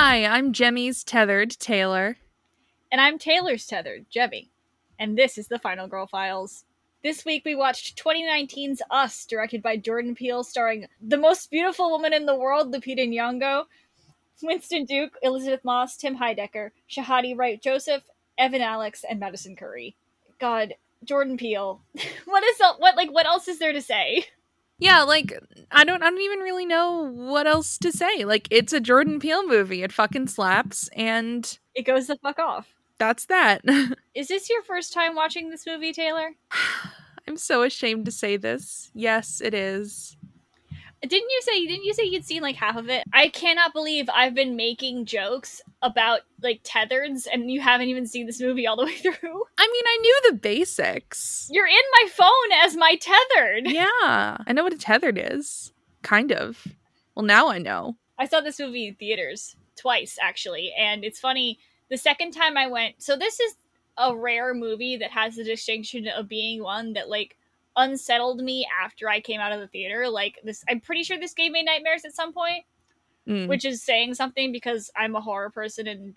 Hi, I'm Jemmy's tethered Taylor. And I'm Taylor's tethered, Jemmy. And this is the Final Girl Files. This week we watched 2019's Us, directed by Jordan Peele, starring the most beautiful woman in the world, Lupita Nyong'o, Winston Duke, Elizabeth Moss, Tim Heidecker, Shahadi Wright Joseph, Evan Alex, and Madison Curry. God, Jordan Peele. What else is there to say? Yeah, I don't even really know what else to say. It's a Jordan Peele movie. It fucking slaps, and it goes the fuck off. That's that. Is this your first time watching this movie, Taylor? I'm so ashamed to say this. Yes, it is. Didn't you say you'd seen half of it? I cannot believe I've been making jokes about tethereds and you haven't even seen this movie all the way through. I mean, I knew the basics. You're in my phone as my tethered. Yeah, I know what a tethered is. Kind of. Well, now I know. I saw this movie in theaters twice, actually, and it's funny. The second time I went, so this is a rare movie that has the distinction of being one that unsettled me after I came out of the theater. I'm pretty sure this gave me nightmares at some point, which is saying something because I'm a horror person, and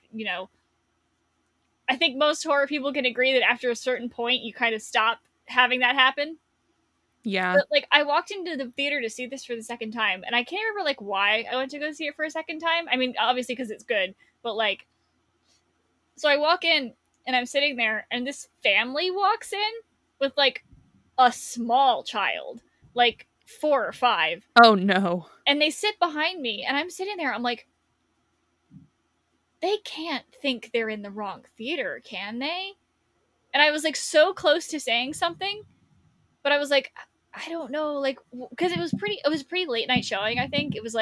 I think most horror people can agree that after a certain point you kind of stop having that happen. Yeah. But I walked into the theater to see this for the second time, and I can't remember why I went to go see it for a second time. I mean, obviously because it's good, but so I walk in and I'm sitting there, and this family walks in with a small child, 4 or 5. Oh no. And they sit behind me, and I'm sitting there, I'm like, they can't think they're in the wrong theater, can they? And I was so close to saying something, but I was I don't know, because it was pretty late night showing. I think it was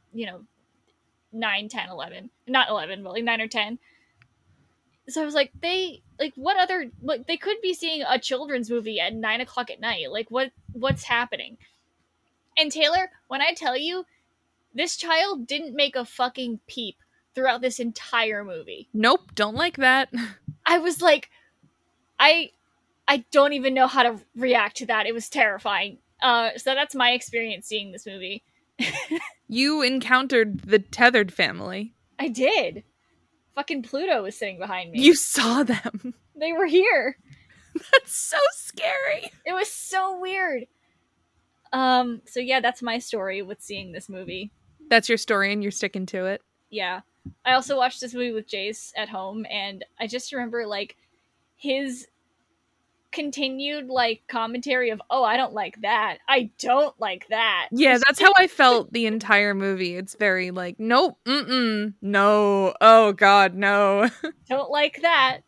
9, 10, 11, not 11, but 9 or 10. So I was what other, they could be seeing a children's movie at 9 o'clock at night. What's happening? And Taylor, when I tell you, this child didn't make a fucking peep throughout this entire movie. Nope, don't like that. I was I don't even know how to react to that. It was terrifying. So that's my experience seeing this movie. You encountered the tethered family. I did. Fucking Pluto was sitting behind me. You saw them. They were here. That's so scary. It was so weird. So yeah, that's my story with seeing this movie. That's your story and you're sticking to it. Yeah. I also watched this movie with Jace at home, and I just remember his continued commentary of, oh, I don't like that. I don't like that. Yeah, that's how I felt the entire movie. It's very nope, no, oh god, no. Don't like that.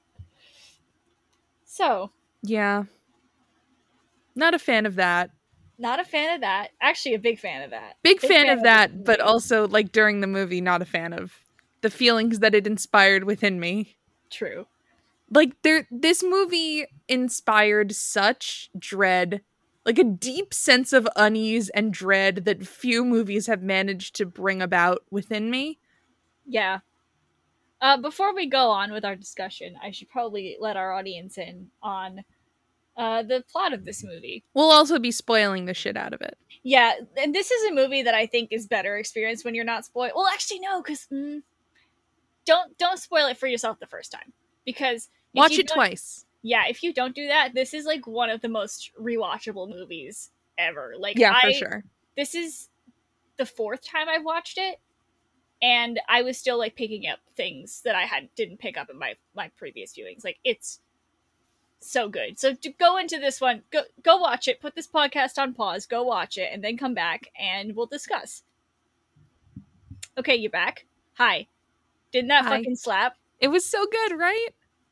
So. Yeah. Not a fan of that. Not a fan of that. Actually, a big fan of that. Big fan of that, but also during the movie, not a fan of the feelings that it inspired within me. True. This movie inspired such dread, a deep sense of unease and dread that few movies have managed to bring about within me. Yeah. Before we go on with our discussion, I should probably let our audience in on the plot of this movie. We'll also be spoiling the shit out of it. Yeah, and this is a movie that I think is better experienced when you're not spoiled. Well, actually, no, because don't spoil it for yourself the first time, because watch it twice. Yeah, if you don't do that, this is one of the most rewatchable movies ever. For sure. This is the 4th time I've watched it, and I was still picking up things that I didn't pick up in my previous viewings. It's so good. So to go into this one, go watch it. Put this podcast on pause. Go watch it, and then come back and we'll discuss. Okay, you back? Hi. Didn't that fucking slap? It was so good, right?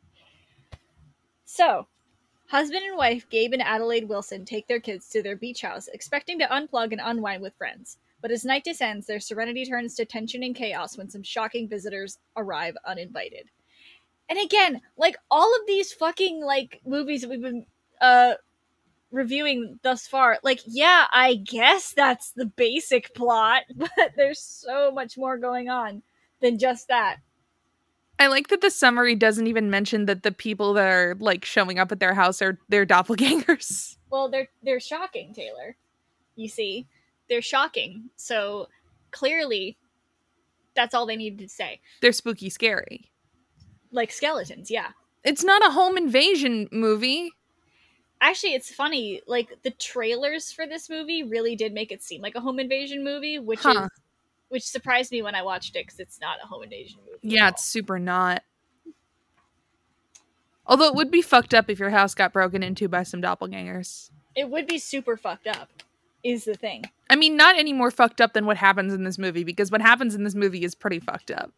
So, husband and wife Gabe and Adelaide Wilson take their kids to their beach house, expecting to unplug and unwind with friends. But as night descends, their serenity turns to tension and chaos when some shocking visitors arrive uninvited. And again, all of these fucking movies that we've been reviewing thus far, yeah, I guess that's the basic plot, but there's so much more going on than just that. I like that the summary doesn't even mention that the people that are showing up at their house are their doppelgangers. Well, they're shocking, Taylor. You see, they're shocking. So clearly That's all they needed to say. They're spooky scary. Like skeletons, yeah. It's not a home invasion movie. Actually, it's funny. Like, the trailers for this movie really did make it seem like a home invasion movie, which surprised me when I watched it, because it's not a home invasion movie. Yeah, it's super not. Although it would be fucked up if your house got broken into by some doppelgangers. It would be super fucked up, is the thing. I mean, not any more fucked up than what happens in this movie, because what happens in this movie is pretty fucked up.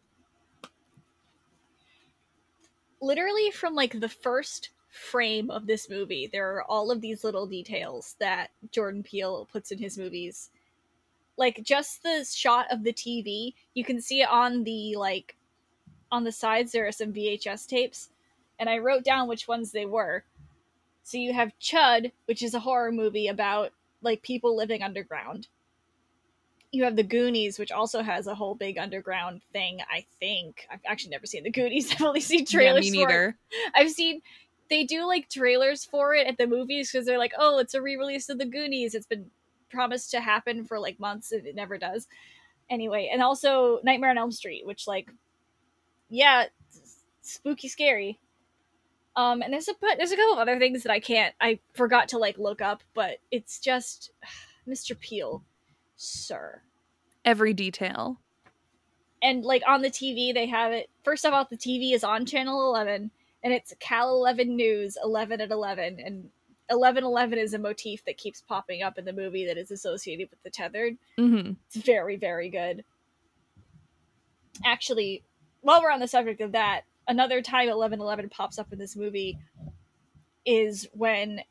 Literally from, like, the first frame of this movie, there are all of these little details that Jordan Peele puts in his movies. Like, just the shot of the TV, you can see it on the, like, on the sides there are some VHS tapes, and I wrote down which ones they were. So you have Chud, which is a horror movie about, like, people living underground. You have The Goonies, which also has a whole big underground thing, I think. I've actually never seen The Goonies. I've only seen trailers me neither. for it. They do, like, trailers for it at the movies because they're like, oh, it's a re-release of The Goonies. It's been promised to happen for, like, months, and it never does. Anyway, and also Nightmare on Elm Street, which, like, yeah, spooky scary. And there's a couple of other things that I forgot to, like, look up, but it's just Mr. Peele, sir. Every detail. And, like, on the TV, they have it. First of all, the TV is on Channel 11, and it's Cal 11 News, 11 at 11, and 11:11 is a motif that keeps popping up in the movie that is associated with the Tethered. Mm-hmm. It's very, very good. Actually, while we're on the subject of that, another time 11:11 pops up in this movie is when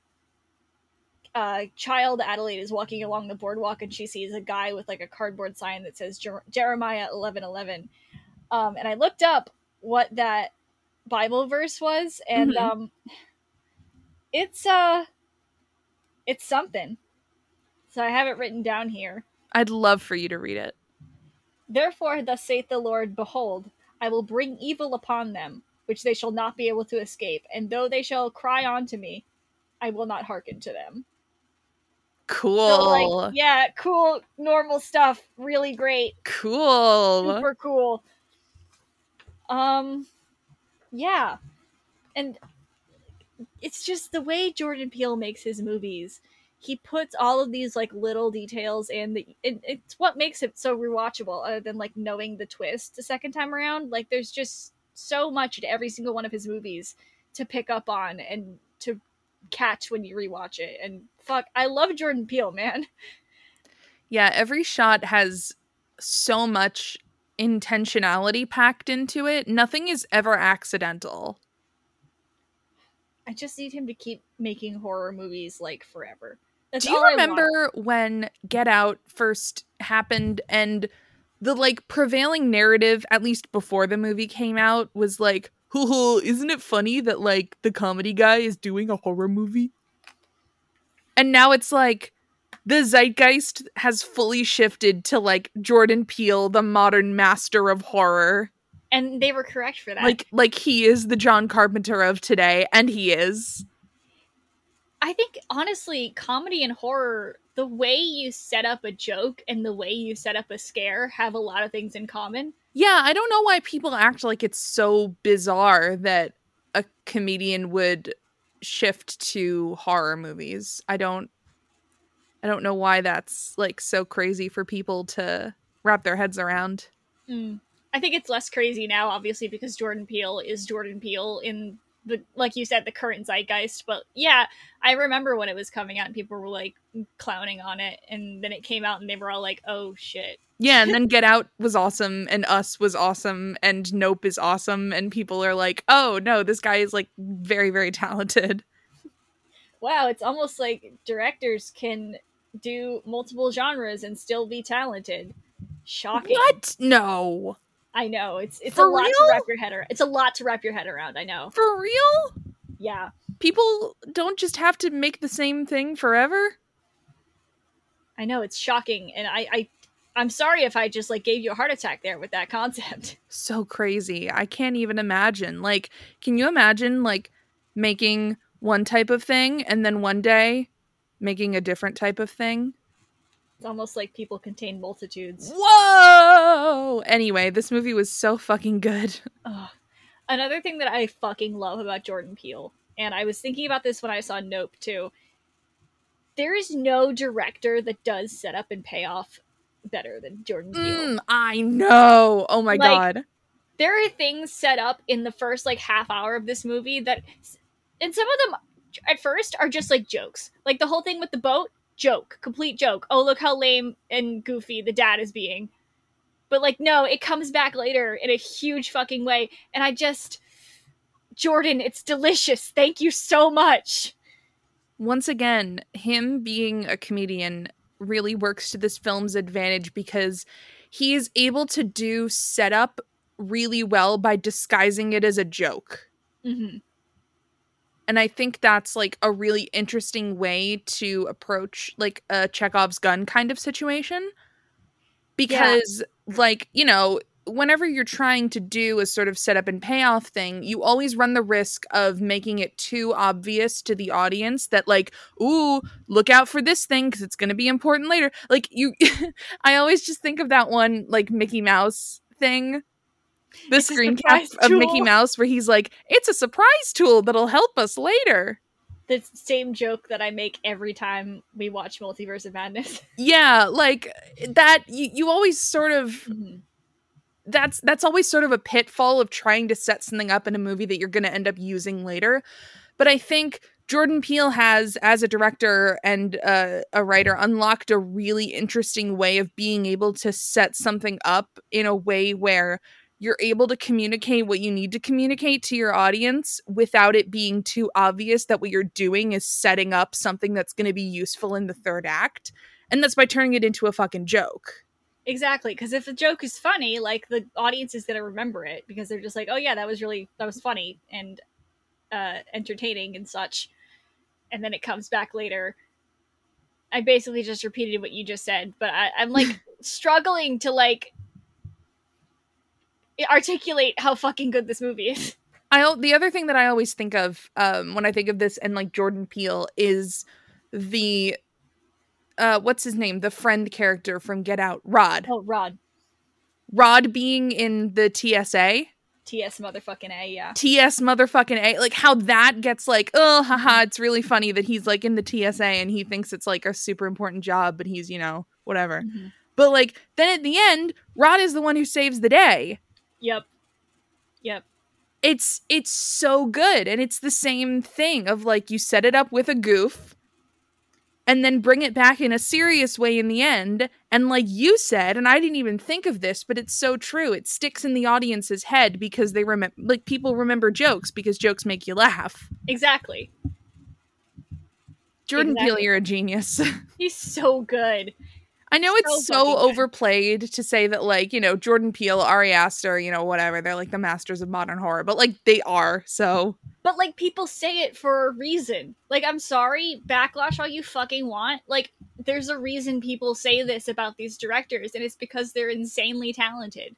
child Adelaide is walking along the boardwalk and she sees a guy with, like, a cardboard sign that says Jeremiah 11:11. And I looked up what that Bible verse was, and it's something. So I have it written down here. I'd love for you to read it. Therefore, thus saith the Lord, behold, I will bring evil upon them, which they shall not be able to escape. And though they shall cry unto me, I will not hearken to them. Cool. So, like, yeah, cool, normal stuff. Really great. Cool. Super cool. Yeah. And it's just the way Jordan Peele makes his movies. He puts all of these, like, little details in. It's what makes it so rewatchable, other than, like, knowing the twist the second time around. Like, there's just so much in every single one of his movies to pick up on and to catch when you rewatch it. And fuck, I love Jordan Peele, man. Yeah, every shot has so much intentionality packed into it. Nothing is ever accidental. I just need him to keep making horror movies, like, forever. That's Do you remember when Get Out first happened and the, like, prevailing narrative, at least before the movie came out, was like, isn't it funny that, like, the comedy guy is doing a horror movie? And now it's like the zeitgeist has fully shifted to, like, Jordan Peele, the modern master of horror. And they were correct for that. Like he is the John Carpenter of today, and he is. I think, honestly, comedy and horror, the way you set up a joke and the way you set up a scare have a lot of things in common. Yeah, I don't know why people act like it's so bizarre that a comedian would shift to horror movies. I don't know why that's, like, so crazy for people to wrap their heads around. I think it's less crazy now, obviously, because Jordan Peele is Jordan Peele in the, like you said, the current zeitgeist. But yeah, I remember when it was coming out and people were, like, clowning on it, and then it came out and they were all like, oh shit. Yeah, and then Get Out was awesome, and Us was awesome, and Nope is awesome, and people are like, oh no, this guy is, like, very, very talented. Wow, it's almost like directors can do multiple genres and still be talented. Shocking. What? No. I know, it's For a lot real? to wrap your head around. It's a lot to wrap your head around, I know. For real? Yeah. People don't just have to make the same thing forever? I know, it's shocking, and I'm sorry if I just, like, gave you a heart attack there with that concept. So crazy. I can't even imagine. Like, can you imagine, like, making one type of thing and then one day making a different type of thing? It's almost like people contain multitudes. Whoa! Anyway, this movie was so fucking good. Ugh. Another thing that I fucking love about Jordan Peele, and I was thinking about this when I saw Nope too, there is no director that does setup and payoff better than Jordan Peele. I know. Oh my god. There are things set up in the first like half hour of this movie that, and some of them at first are just like jokes. Like the whole thing with the boat, joke, complete joke. Oh, look how lame and goofy the dad is being. But like, no, it comes back later in a huge fucking way. And I just, Jordan, it's delicious. Thank you so much. Once again, him being a comedian really works to this film's advantage because he is able to do setup really well by disguising it as a joke. Mm-hmm. And I think that's like a really interesting way to approach like a Chekhov's gun kind of situation. Because like, you know, whenever you're trying to do a sort of setup and payoff thing, you always run the risk of making it too obvious to the audience that like, ooh, look out for this thing because it's going to be important later. Like you, I always just think of that one like Mickey Mouse thing. The screen cap of Mickey Mouse where he's like, it's a surprise tool that'll help us later. The same joke that I make every time we watch Multiverse of Madness. Yeah, like that you always sort of mm-hmm. That's always sort of a pitfall of trying to set something up in a movie that you're going to end up using later. But I think Jordan Peele has, as a director and a writer, unlocked a really interesting way of being able to set something up in a way where you're able to communicate what you need to communicate to your audience without it being too obvious that what you're doing is setting up something that's going to be useful in the third act. And that's by turning it into a fucking joke. Exactly, because if a joke is funny, like, the audience is going to remember it because they're just like, oh yeah, that was funny and entertaining and such. And then it comes back later. I basically just repeated what you just said, but I'm like struggling to like articulate how fucking good this movie is. The other thing that I always think of when I think of this and like Jordan Peele is the what's his name? The friend character from Get Out, Rod. Oh, Rod. Rod being in the TSA. TS motherfucking A, yeah. TS motherfucking A. Like how that gets like, oh, haha, it's really funny that he's like in the TSA and he thinks it's like a super important job, but he's, you know, whatever. Mm-hmm. But like, then at the end, Rod is the one who saves the day. Yep. It's so good. And it's the same thing of like, you set it up with a goof and then bring it back in a serious way in the end. And like you said, and I didn't even think of this, but it's so true. It sticks in the audience's head because they remember, like people remember jokes because jokes make you laugh. Exactly. Jordan Peele, you're a genius. He's so good. I know it's so overplayed to say that, like, you know, Jordan Peele, Ari Aster, you know, whatever, they're like the masters of modern horror, but like they are, so. But like people say it for a reason. Like, I'm sorry, backlash all you fucking want. Like, there's a reason people say this about these directors, and it's because they're insanely talented.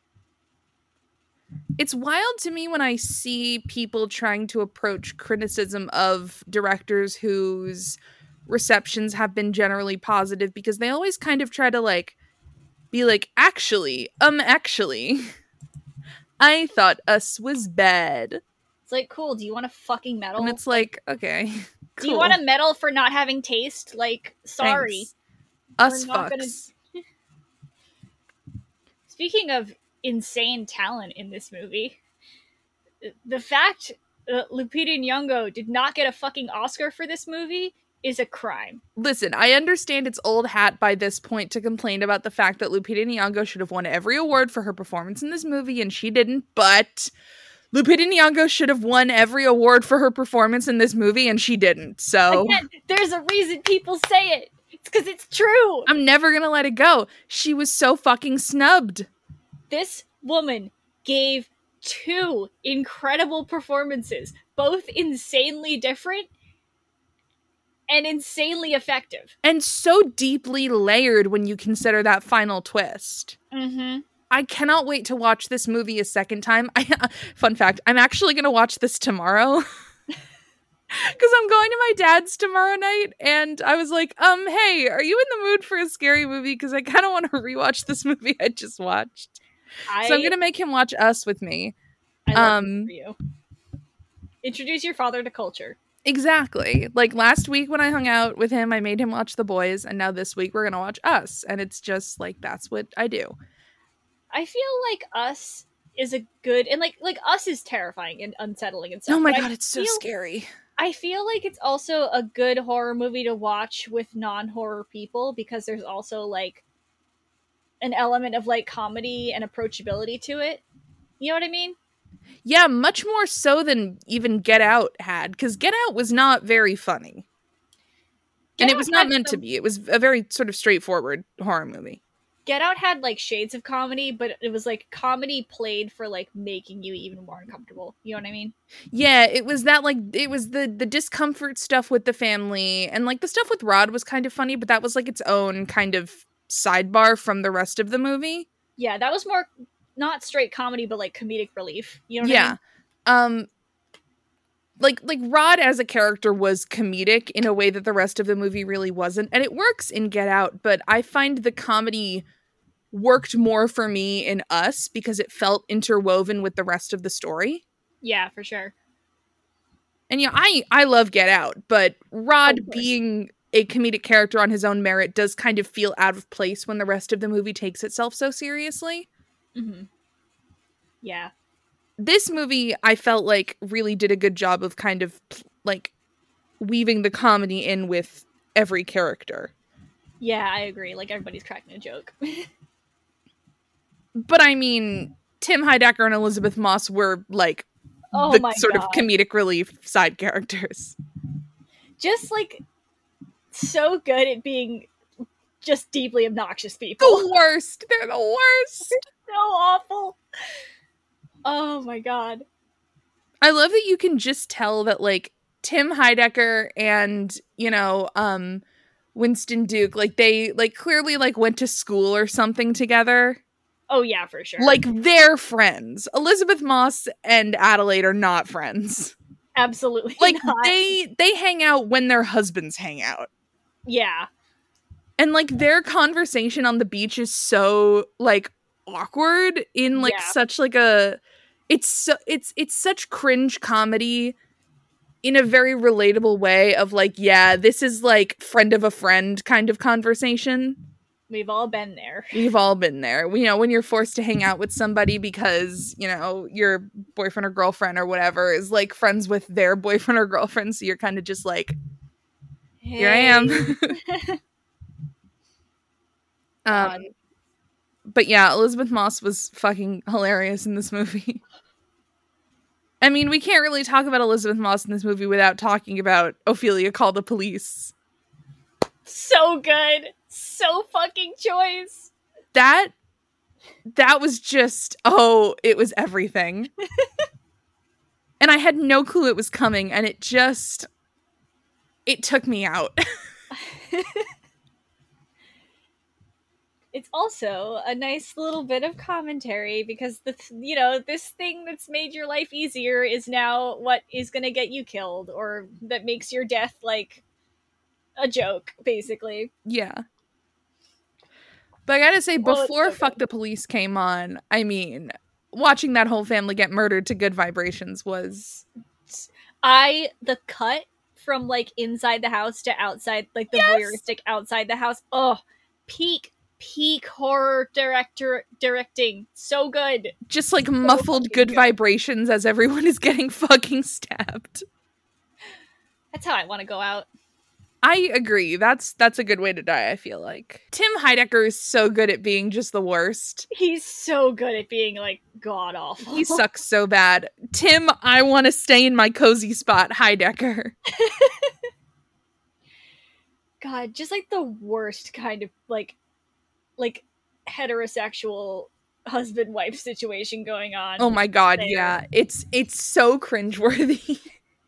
It's wild to me when I see people trying to approach criticism of directors whose receptions have been generally positive because they always kind of try to like be like, actually I thought Us was bad. It's like, cool, do you want a fucking medal? And it's like, okay, cool. Do you want a medal for not having taste? Like, sorry. Thanks. Us fucks. Speaking of insane talent in this movie, the fact that Lupita Nyong'o did not get a fucking Oscar for this movie is a crime. Listen, I understand it's old hat by this point to complain about the fact that Lupita Nyong'o should have won every award for her performance in this movie, and she didn't, but Lupita Nyong'o should have won every award for her performance in this movie, and she didn't, so. Again, there's a reason people say it. It's because it's true. I'm never gonna let it go. She was so fucking snubbed. This woman gave 2 incredible performances, both insanely different and insanely effective. And so deeply layered when you consider that final twist. Mm-hmm. I cannot wait to watch this movie a second time. Fun fact, I'm actually going to watch this tomorrow. Because I'm going to my dad's tomorrow night, and I was like, hey, are you in the mood for a scary movie? Because I kind of want to rewatch this movie I just watched. So I'm going to make him watch Us with me. I love that for you. Introduce your father to culture. Exactly. Like last week when I hung out with him, I made him watch The Boys, and now this week we're going to watch Us. And it's just like, that's what I do. I feel like Us is a good, and like Us is terrifying and unsettling and stuff. Oh my god, it's so scary. I feel like it's also a good horror movie to watch with non-horror people, because there's also like an element of like comedy and approachability to it. You know what I mean? Yeah, much more so than even Get Out had, because Get Out was not very funny. And it was not meant to be. It was a very sort of straightforward horror movie. Get Out had like shades of comedy, but it was like comedy played for like making you even more uncomfortable. You know what I mean? Yeah, it was that like it was the discomfort stuff with the family, and like the stuff with Rod was kind of funny, but that was like its own kind of sidebar from the rest of the movie. Yeah, that was more not straight comedy, but like comedic relief. You know what I mean? Like Rod as a character was comedic in a way that the rest of the movie really wasn't, and it works in Get Out, but I find the comedy worked more for me in Us because it felt interwoven with the rest of the story. Yeah, for sure. And yeah, I love Get Out, but Rod being a comedic character on his own merit does kind of feel out of place when the rest of the movie takes itself so seriously. Mm-hmm. Yeah. This movie, I felt like, really did a good job of kind of like weaving the comedy in with every character. Yeah, I agree. Like everybody's cracking a joke. But I mean, Tim Heidecker and Elizabeth Moss were like the sort of comedic relief side characters. Just like so good at being just deeply obnoxious people. The worst. They're the worst. So awful. Oh my god. I love that you can just tell that like Tim Heidecker and, you know, Winston Duke, like they like clearly like went to school or something together. Oh yeah, for sure. Like they're friends. Elizabeth Moss and Adelaide are not friends. Absolutely like not. They hang out when their husbands hang out. Yeah. And like their conversation on the beach is so like awkward in like such like a it's such cringe comedy in a very relatable way of like, yeah, this is like friend of a friend kind of conversation. We've all been there. We've all been there. You know, when you're forced to hang out with somebody because, you know, your boyfriend or girlfriend or whatever is like friends with their boyfriend or girlfriend. So you're kind of just like, here I am. But yeah, Elizabeth Moss was fucking hilarious in this movie. I mean, we can't really talk about Elizabeth Moss in this movie without talking about Ophelia Call the Police. So good. So fucking choice. That was just, it was everything. And I had no clue it was coming, and it took me out. It's also a nice little bit of commentary because this thing that's made your life easier is now what is going to get you killed, or that makes your death like a joke, basically. Yeah. But I gotta say, before Fuck the Police came on, I mean, watching that whole family get murdered to Good Vibrations was... The cut from like inside the house to outside, like the voyeuristic outside the house. Oh, peak horror directing. So good. Just like muffled good vibrations as everyone is getting fucking stabbed. That's how I want to go out. I agree. That's a good way to die, I feel like. Tim Heidecker is so good at being just the worst. He's so good at being like god awful. He sucks so bad. Tim, I want to stay in my cozy spot, Heidecker. God, just like the worst kind of like heterosexual husband-wife situation going on. Oh my god, there. Yeah. It's so cringeworthy.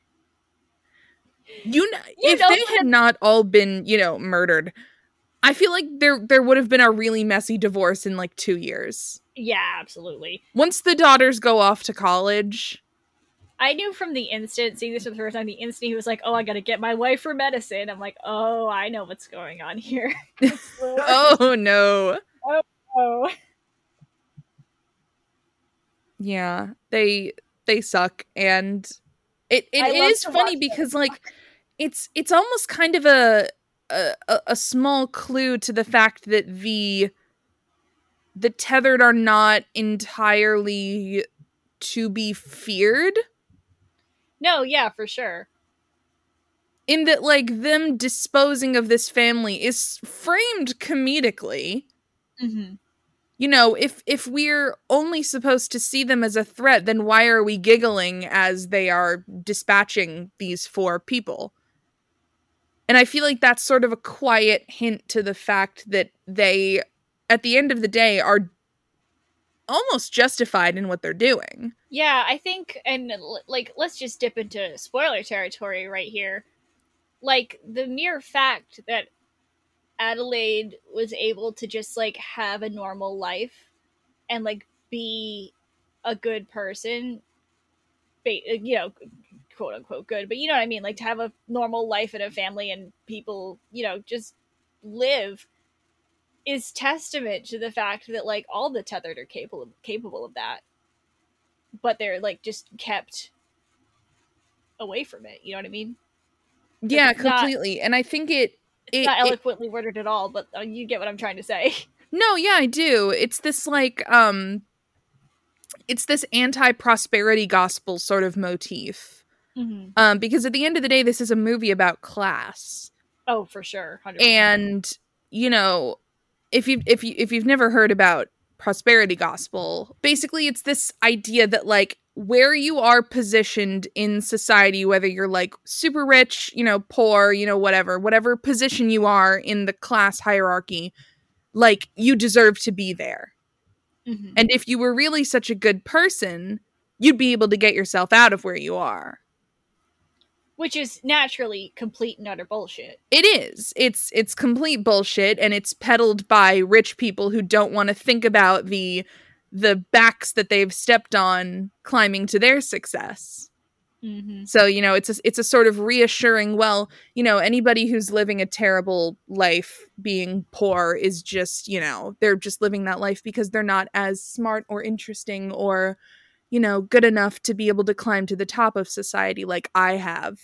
If they had not all been, murdered, I feel like there would have been a really messy divorce in like 2 years. Yeah, absolutely. Once the daughters go off to college, I knew from the instant, seeing this for the first time, the instant he was like, "Oh, I gotta get my wife for medicine." I'm like, "Oh, I know what's going on here." Oh no. Oh. Yeah, they suck, and it I love is to funny watch because them. like it's almost kind of a small clue to the fact that the tethered are not entirely to be feared, No, yeah, for sure. in that like them disposing of this family is framed comedically. Mm-hmm. You know, if we're only supposed to see them as a threat, then why are we giggling as they are dispatching these 4 people? And I feel like that's sort of a quiet hint to the fact that they, at the end of the day, are almost justified in what they're doing. Yeah, I think, and like, let's just dip into spoiler territory right here. Like, the mere fact that Adelaide was able to just like have a normal life and like be a good person, you know, quote unquote good, but you know what I mean, like to have a normal life and a family and people, you know, just live, is testament to the fact that like all the tethered are capable of that, but they're like just kept away from it. You know what I mean? Yeah, Like, completely. And I think it not eloquently worded at all, but you get what I'm trying to say. No, yeah, I do. It's this like it's this anti-prosperity gospel sort of motif. Mm-hmm. Because at the end of the day, this is a movie about class. Oh, for sure, 100%. And you know, if you've never heard about prosperity gospel, basically it's this idea that like where you are positioned in society, whether you're like super rich, you know, poor, you know, whatever position you are in the class hierarchy, like you deserve to be there. Mm-hmm. And if you were really such a good person, you'd be able to get yourself out of where you are. Which is naturally complete and utter bullshit. It is. It's complete bullshit, and it's peddled by rich people who don't want to think about the backs that they've stepped on climbing to their success. Mm-hmm. So, you know, it's a sort of reassuring, well, you know, anybody who's living a terrible life being poor is just, you know, they're just living that life because they're not as smart or interesting or, you know, good enough to be able to climb to the top of society like I have.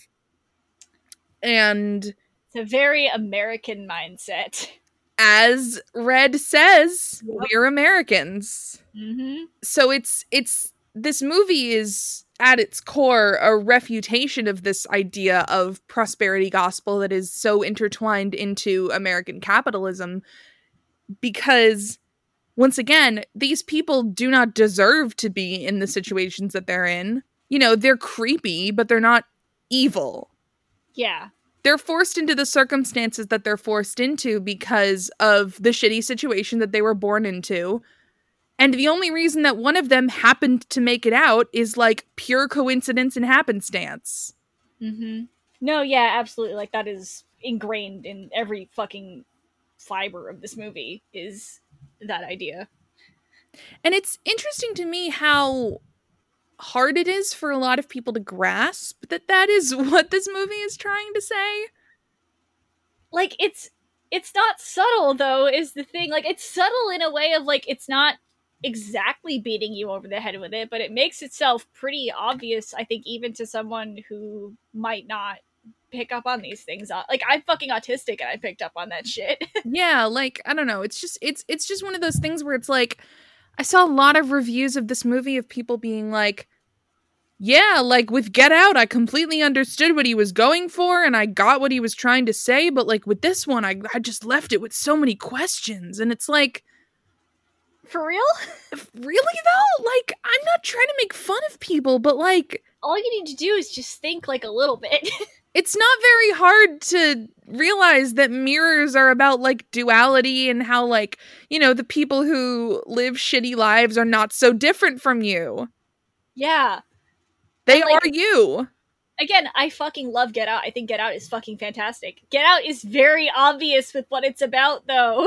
And it's a very American mindset. As Red says, Yep. We're Americans. Mm-hmm. So it's this movie is at its core a refutation of this idea of prosperity gospel that is so intertwined into American capitalism, because once again, these people do not deserve to be in the situations that they're in. You know, they're creepy, but they're not evil. Yeah. They're forced into the circumstances that they're forced into because of the shitty situation that they were born into. And the only reason that one of them happened to make it out is like pure coincidence and happenstance. Mm-hmm. No, yeah, absolutely. Like that is ingrained in every fucking fiber of this movie, is that idea. And it's interesting to me how hard it is for a lot of people to grasp that is what this movie is trying to say. Like it's not subtle though, is the thing. Like it's subtle in a way of like it's not exactly beating you over the head with it, but it makes itself pretty obvious, I think, even to someone who might not pick up on these things. Like I'm fucking autistic and I picked up on that shit. Yeah, like I don't know, it's just one of those things where it's like I saw a lot of reviews of this movie of people being like, yeah, like with Get Out, I completely understood what he was going for and I got what he was trying to say, but like with this one, I just left it with so many questions. And it's like, for real? Really though? Like, I'm not trying to make fun of people, but like, all you need to do is just think like a little bit. It's not very hard to realize that mirrors are about like duality and how like, you know, the people who live shitty lives are not so different from you. Yeah. They are you. Again, I fucking love Get Out. I think Get Out is fucking fantastic. Get Out is very obvious with what it's about, though.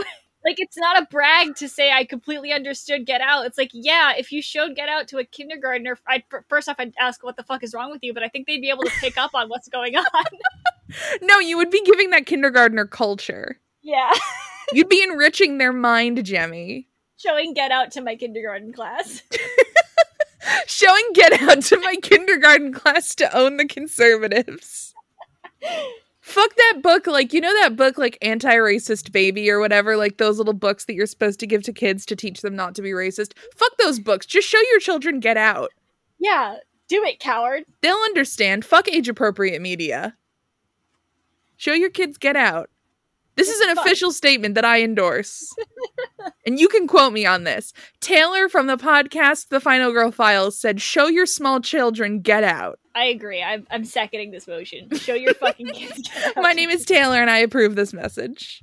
Like, it's not a brag to say I completely understood Get Out. It's like, yeah, if you showed Get Out to a kindergartner, first off, I'd ask what the fuck is wrong with you, but I think they'd be able to pick up on what's going on. No, you would be giving that kindergartner culture. Yeah. You'd be enriching their mind, Jemmy. Showing Get Out to my kindergarten class. Showing Get Out to my kindergarten class to own the conservatives. Fuck that book, like, you know that book, like, Anti-Racist Baby or whatever, like, those little books that you're supposed to give to kids to teach them not to be racist? Fuck those books. Just show your children Get Out. Yeah, do it, coward. They'll understand. Fuck age-appropriate media. Show your kids Get Out. This is an official statement that I endorse. And you can quote me on this. Taylor from the podcast The Final Girl Files said, show your small children Get Out. I agree. I'm seconding this motion. Show your fucking kids Get Out. My name is Taylor and I approve this message.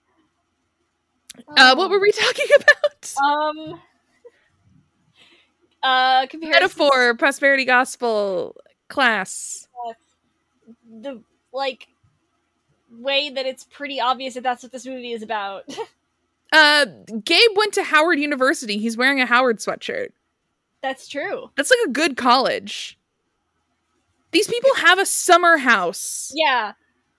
What were we talking about? Metaphor, prosperity gospel, class. The, like, way that it's pretty obvious that that's what this movie is about. Gabe went to Howard University. He's wearing a Howard sweatshirt. That's true. That's like a good college. These people have a summer house. Yeah.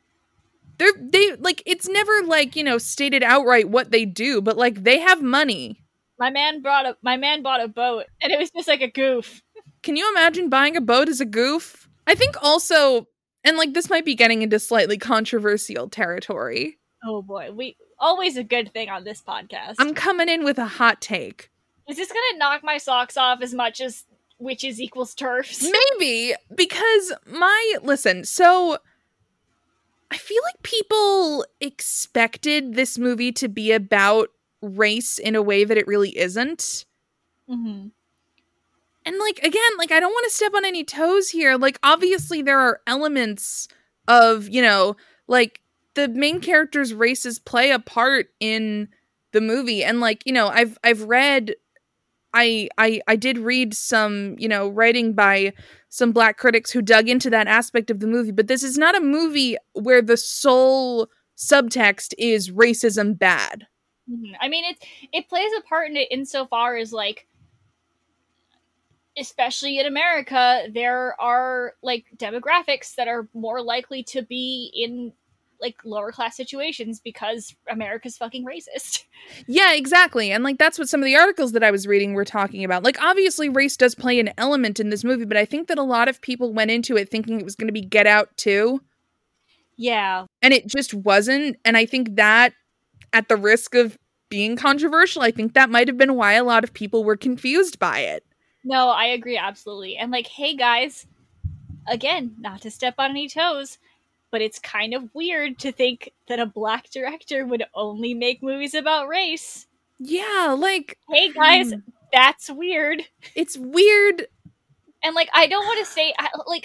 They like, it's never like, you know, stated outright what they do, but like they have money. My man bought a boat and it was just like a goof. Can you imagine buying a boat as a goof? I think also, and like this might be getting into slightly controversial territory. Oh boy, we always a good thing on this podcast. I'm coming in with a hot take. Is this gonna knock my socks off as much as witches equals turfs? Maybe, because so I feel like people expected this movie to be about race in a way that it really isn't. Mm-hmm. And like, again, like I don't want to step on any toes here. Like, obviously there are elements of, you know, like the main character's races play a part in the movie. And like, you know, I've read, I did read some, you know, writing by some Black critics who dug into that aspect of the movie, but this is not a movie where the sole subtext is racism bad. Mm-hmm. I mean, it plays a part in it insofar as like, especially in America, there are like demographics that are more likely to be in like lower class situations because America's fucking racist. Yeah, exactly. And like that's what some of the articles that I was reading were talking about. Like obviously race does play an element in this movie, but I think that a lot of people went into it thinking it was going to be Get Out too. Yeah. And it just wasn't. And I think that at the risk of being controversial, I think that might have been why a lot of people were confused by it. No, I agree absolutely. And like, hey guys, again, not to step on any toes, but it's kind of weird to think that a Black director would only make movies about race. Yeah, like... Hey guys, that's weird. It's weird. And like, I don't want to say...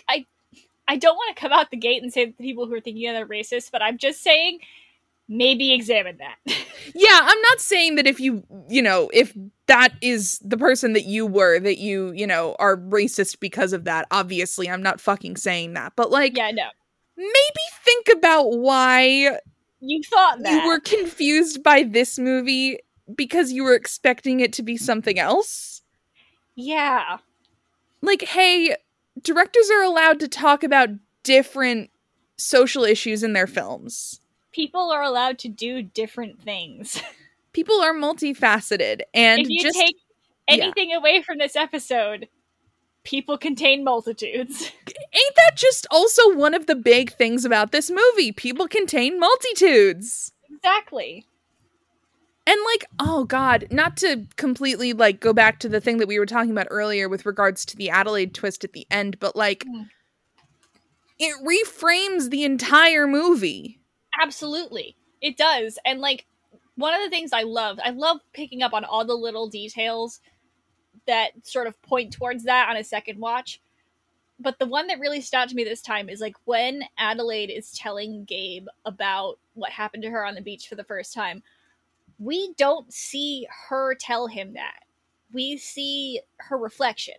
I don't want to come out the gate and say that the people who are thinking they're racist, but I'm just saying, maybe examine that. Yeah, I'm not saying that if you know, if that is the person that you were, that you know, are racist because of that. Obviously, I'm not fucking saying that. But like... Yeah, no. Maybe think about why you thought that you were confused by this movie because you were expecting it to be something else. Yeah. Like, hey, directors are allowed to talk about different social issues in their films. People are allowed to do different things. People are multifaceted. And if you just take anything away from this episode, people contain multitudes. Ain't that just also one of the big things about this movie? People contain multitudes. Exactly. And like, oh god, not to completely like go back to the thing that we were talking about earlier with regards to the Adelaide twist at the end, but like, it reframes the entire movie. Absolutely. It does. And like, one of the things I love picking up on all the little details that sort of point towards that on a second watch. But the one that really stood out to me this time is like when Adelaide is telling Gabe about what happened to her on the beach for the first time, we don't see her tell him that. We see her reflection.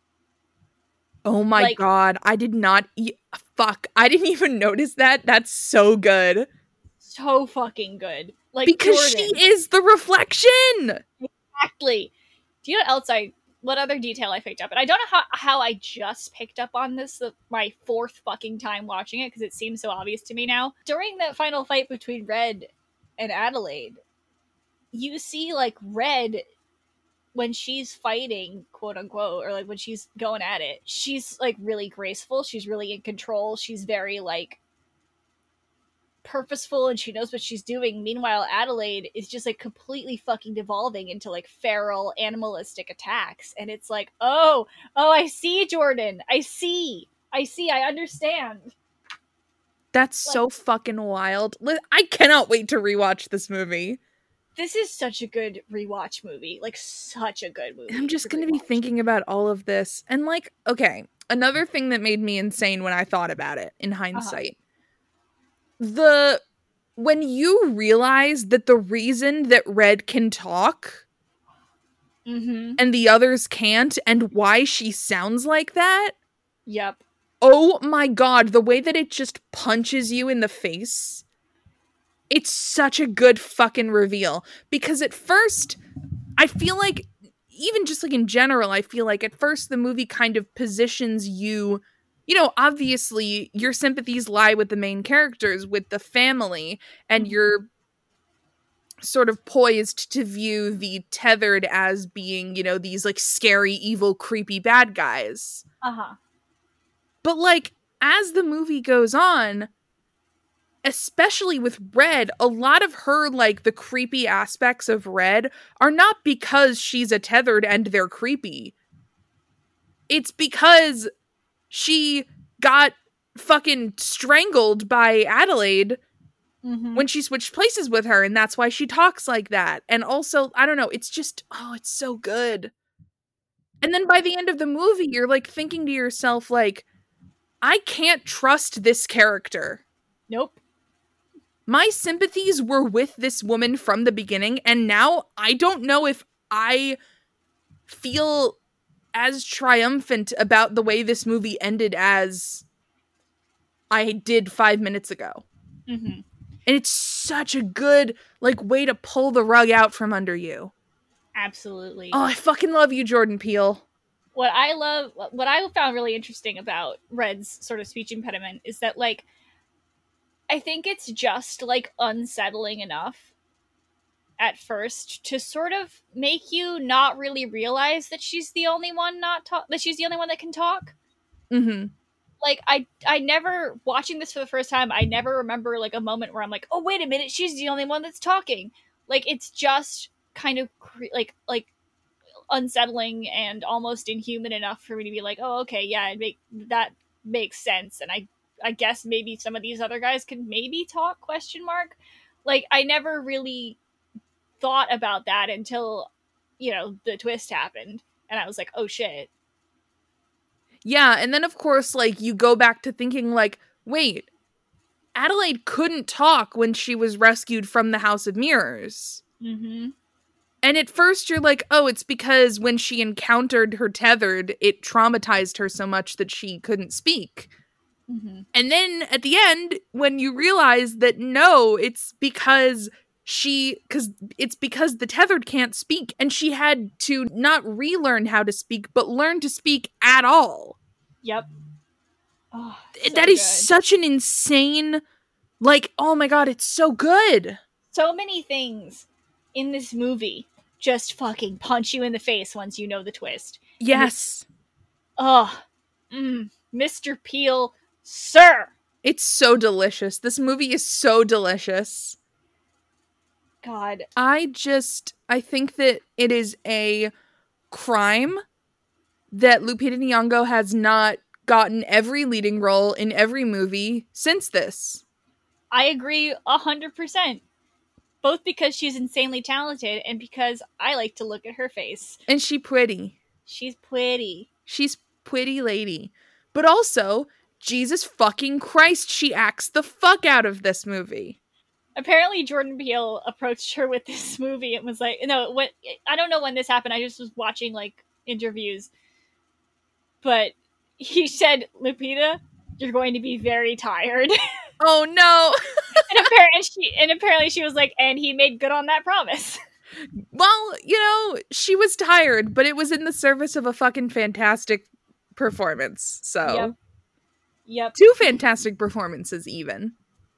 Oh my god, I did not... Fuck, I didn't even notice that. That's so good. so fucking good. Like, because Jordan. she is the reflection. Exactly. Do you know what else what other detail I picked up? And I don't know how I just picked up on this my fourth fucking time watching it, because it seems so obvious to me now. During that final fight between Red and Adelaide, you see, like, Red, when she's fighting, quote unquote, or like when she's going at it, she's like really graceful. She's really in control. She's very like purposeful, and she knows what she's doing. Meanwhile, Adelaide is just like completely fucking devolving into like feral, animalistic attacks. And it's like, oh, I see, Jordan. I see. I understand. That's like, so fucking wild. I cannot wait to rewatch this movie. This is such a good rewatch movie. Like, such a good movie. I'm just going to be thinking about all of this. And, like, okay, another thing that made me insane when I thought about it, in hindsight. When you realize that the reason that Red can talk and the others can't, and why she sounds like that. Yep. Oh my god, the way that it just punches you in the face. It's such a good fucking reveal, because at first, I feel like, even just like in general, I feel like at first the movie kind of positions you, obviously your sympathies lie with the main characters, with the family, and you're sort of poised to view the tethered as being, these like scary, evil, creepy bad guys. But like, as the movie goes on, especially with Red, a lot of her, like, the creepy aspects of Red are not because she's a tethered and they're creepy. It's because she got fucking strangled by Adelaide when she switched places with her, and that's why she talks like that. And also, I don't know, it's just, it's so good. And then by the end of the movie, you're, like, thinking to yourself, like, I can't trust this character. Nope. My sympathies were with this woman from the beginning, and now I don't know if I feel as triumphant about the way this movie ended as I did 5 minutes ago. And it's such a good, like, way to pull the rug out from under you. Absolutely. Oh, I fucking love you, Jordan Peele. What I found really interesting about Red's sort of speech impediment is that, like, I think it's just, like, unsettling enough at first to sort of make you not really realize that she's the only one that she's the only one that can talk. Like, I never, watching this for the first time, I never remember, like, a moment where I'm like, oh, wait a minute, she's the only one that's talking. Like, it's just kind of, like unsettling and almost inhuman enough for me to be like, oh, okay, yeah, that makes sense. And I guess maybe some of these other guys can maybe talk, ? Like, I never really thought about that until, the twist happened. And I was like, oh, shit. Yeah, and then, of course, like, you go back to thinking, like, wait, Adelaide couldn't talk when she was rescued from the House of Mirrors. And at first you're like, oh, it's because when she encountered her tethered, it traumatized her so much that she couldn't speak. And then at the end, when you realize that no, it's because the tethered can't speak, and she had to not relearn how to speak, but learn to speak at all. Yep. Oh, that is such an insane, like, oh my god, it's so good. So many things in this movie just fucking punch you in the face once you know the twist. Yes. Mr. Peele, sir. It's so delicious. This movie is so delicious. God. I think that it is a crime that Lupita Nyong'o has not gotten every leading role in every movie since this. I agree 100%. Both because she's insanely talented and because I like to look at her face. And she's pretty. She's pretty. She's pretty lady. But also, Jesus fucking Christ, she acts the fuck out of this movie. Apparently Jordan Peele approached her with this movie and was like, I don't know when this happened. I just was watching, like, interviews. But he said, Lupita, you're going to be very tired. Oh, no. And apparently she was like, and he made good on that promise. Well, you know, she was tired, but it was in the service of a fucking fantastic performance. So, Yep. 2 fantastic performances, even.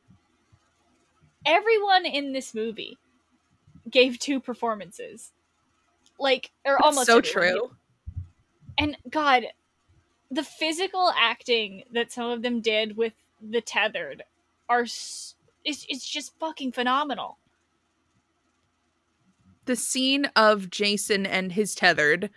Everyone in this movie gave 2 performances. Like, or That's almost so everyone true. did. And God, the physical acting that some of them did with the tethered it's just fucking phenomenal. The scene of Jason and his tethered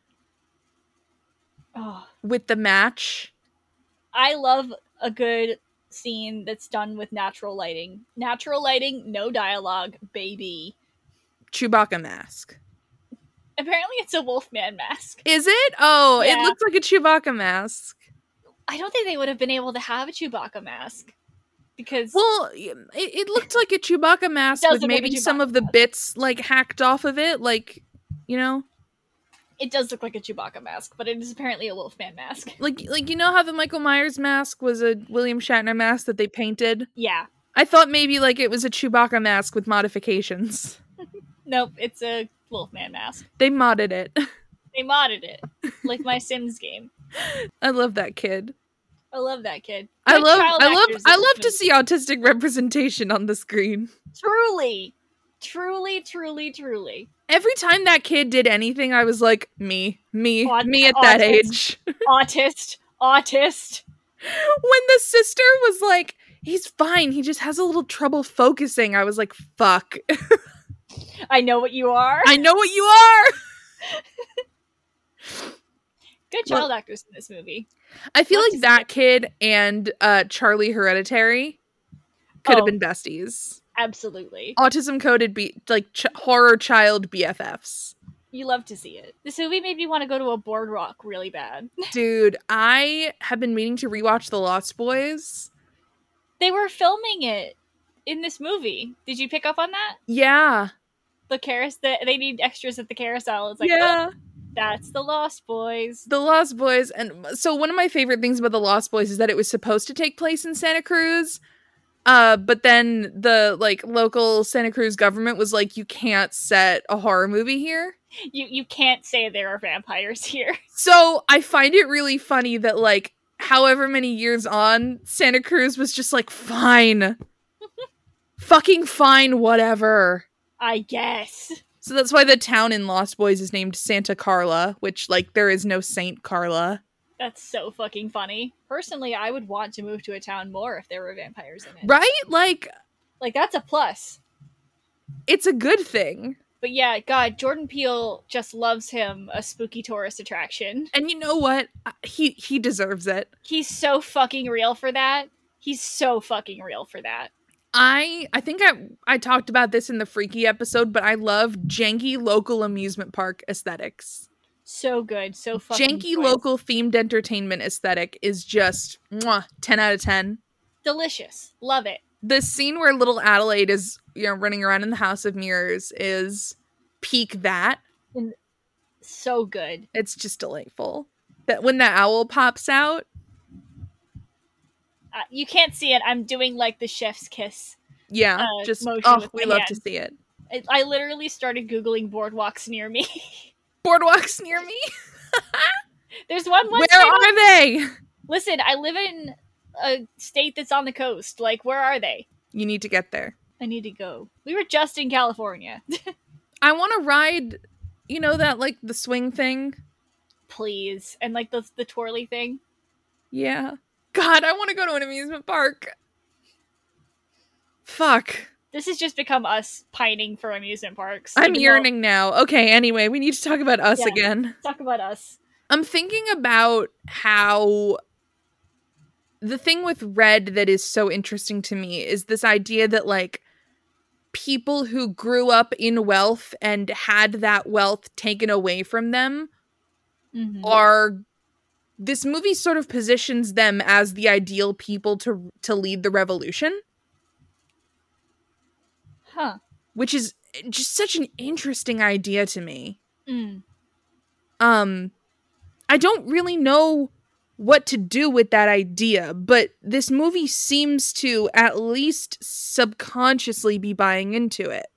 with the match. I love a good scene that's done with natural lighting. Natural lighting, no dialogue, baby. Chewbacca mask. Apparently it's a Wolfman mask. Is it? Oh, Yeah. It looks like a Chewbacca mask. I don't think they would have been able to have a Chewbacca mask. Because... Well, it looked like a Chewbacca mask with maybe some of the bits, like, hacked off of it. Like, you know? It does look like a Chewbacca mask, but it is apparently a Wolfman mask. Like you know how the Michael Myers mask was a William Shatner mask that they painted? Yeah. I thought maybe, like, it was a Chewbacca mask with modifications. Nope, it's a Wolfman mask. They modded it. They modded it. Like my Sims game. I love that kid. I love that kid. I love to see autistic representation on the screen. Truly. Truly. Every time that kid did anything, I was like, me at that age. Autist. When the sister was like, he's fine, he just has a little trouble focusing, I was like, fuck. I know what you are. I know what you are! Good child actors in this movie. I feel like that kid and Charlie Hereditary could have been besties. Absolutely. Autism coded horror child BFFs. You love to see it. This movie made me want to go to a boardwalk really bad. Dude, I have been meaning to rewatch The Lost Boys. They were filming it in this movie. Did you pick up on that? Yeah. They need extras at the carousel. It's like, yeah. Oh, that's The Lost Boys. The Lost Boys. And so one of my favorite things about The Lost Boys is that it was supposed to take place in Santa Cruz. But then the local Santa Cruz government was like, you can't set a horror movie here. You can't say there are vampires here. So I find it really funny that however many years on, Santa Cruz was just like, fine. Fucking fine, whatever. I guess. So that's why the town in Lost Boys is named Santa Carla, which there is no Saint Carla. That's so fucking funny. Personally, I would want to move to a town more if there were vampires in it. Right? Like that's a plus. It's a good thing. But yeah, God, Jordan Peele just loves him a spooky tourist attraction. And you know what? He deserves it. He's so fucking real for that. I think I talked about this in the Freaky episode, but I love janky local amusement park aesthetics. So good. So fucking janky local themed entertainment aesthetic is just 10 out of 10. Delicious. Love it. The scene where little Adelaide is, running around in the House of Mirrors is peak that. And so good. It's just delightful. That when that owl pops out. You can't see it. I'm doing the chef's kiss. Yeah, we love to see it. I literally started Googling boardwalks near me. Boardwalks near me? There's one. Where are they? Listen, I live in a state that's on the coast. Where are they? You need to get there. I need to go. We were just in California. I want to ride, that, the swing thing. Please. And, the twirly thing. Yeah. God, I want to go to an amusement park. Fuck. This has just become us pining for amusement parks. I'm yearning now. Okay, anyway, we need to talk about us again. Talk about us. I'm thinking about how the thing with Red that is so interesting to me is this idea that, people who grew up in wealth and had that wealth taken away from them are... This movie sort of positions them as the ideal people to lead the revolution. Huh. Which is just such an interesting idea to me. Mm. I don't really know what to do with that idea, but this movie seems to at least subconsciously be buying into it.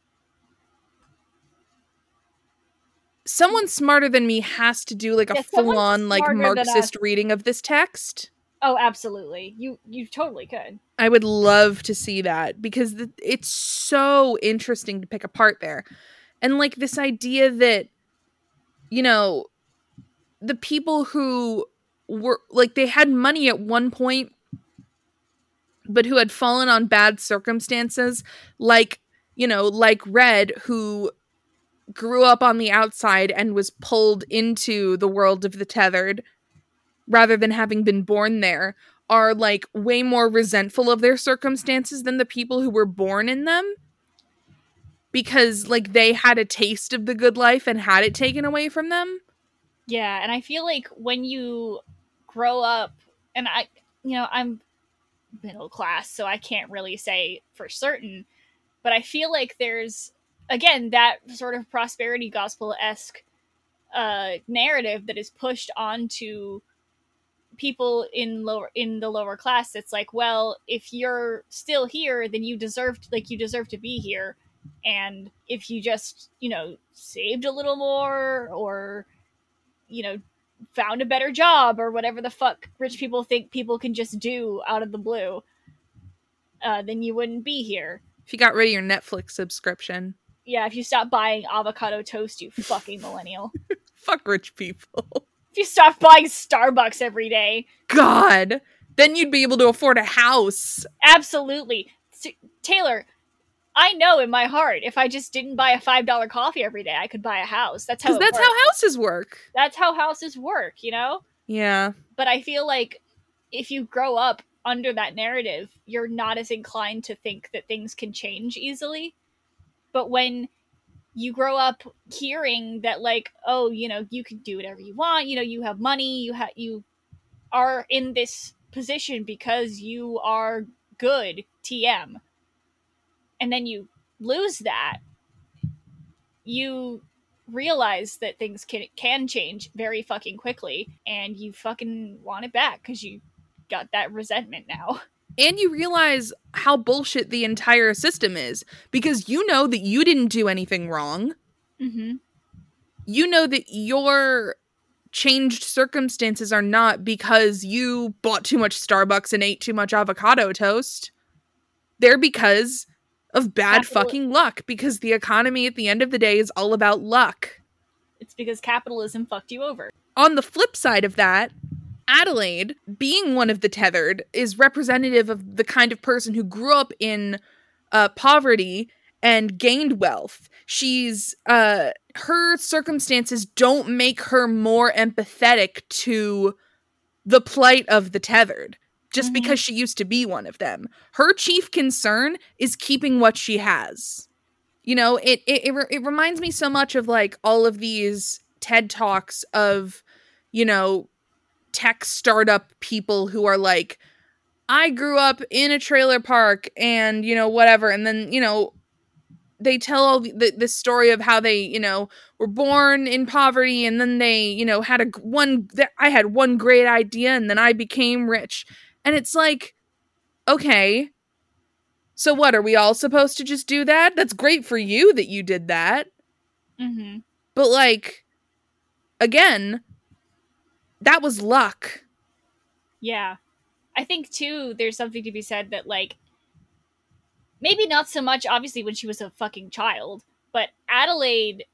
Someone smarter than me has to do like a full-on like Marxist reading of this text. Oh, absolutely. You totally could. I would love to see that because it's so interesting to pick apart there. And like this idea that, you know, the people who were like, they had money at one point, but who had fallen on bad circumstances, like, you know, like Red, who grew up on the outside and was pulled into the world of the tethered rather than having been born there, are like way more resentful of their circumstances than the people who were born in them, because like they had a taste of the good life and had it taken away from them. Yeah, and I feel like when you grow up, and I'm middle class, so I can't really say for certain, but I feel like there's, again, that sort of prosperity gospel-esque narrative that is pushed onto people in the lower class. It's like, well, if you're still here, then you deserve to be here, and if you just, you know, saved a little more, or, you know, found a better job, or whatever the fuck rich people think people can just do out of the blue, then you wouldn't be here. If you got rid of your Netflix subscription. Yeah, if you stop buying avocado toast, you fucking millennial. Fuck rich people. If you stop buying Starbucks every day. God, then you'd be able to afford a house. Absolutely. Taylor, I know in my heart, if I just didn't buy a $5 coffee every day, I could buy a house. That's how houses work. That's how houses work, you know? Yeah. But I feel like if you grow up under that narrative, you're not as inclined to think that things can change easily. But when you grow up hearing that, like, oh, you know, you can do whatever you want, you know, you have money, you are in this position because you are good, TM, and then you lose that, you realize that things can change very fucking quickly, and you fucking want it back because you got that resentment now. And you realize how bullshit the entire system is, because you know that you didn't do anything wrong. Mm-hmm. You know that your changed circumstances are not because you bought too much Starbucks and ate too much avocado toast. They're because of bad fucking luck, because the economy at the end of the day is all about luck. It's because capitalism fucked you over. On the flip side of that, Adelaide, being one of the tethered, is representative of the kind of person who grew up in poverty and gained wealth. She's, her circumstances don't make her more empathetic to the plight of the tethered, just because she used to be one of them. Her chief concern is keeping what she has. You know, it reminds me so much of, like, all of these TED Talks of, you know, tech startup people who are like, I grew up in a trailer park and, you know, whatever. And then, you know, they tell all this story of how they, you know, were born in poverty, and then they, you know, I had one great idea and then I became rich. And it's like, okay, so what, are we all supposed to just do that? That's great for you that you did that. Mm-hmm. But, like, again, that was luck. Yeah. I think, too, there's something to be said that, like, maybe not so much, obviously, when she was a fucking child, but Adelaide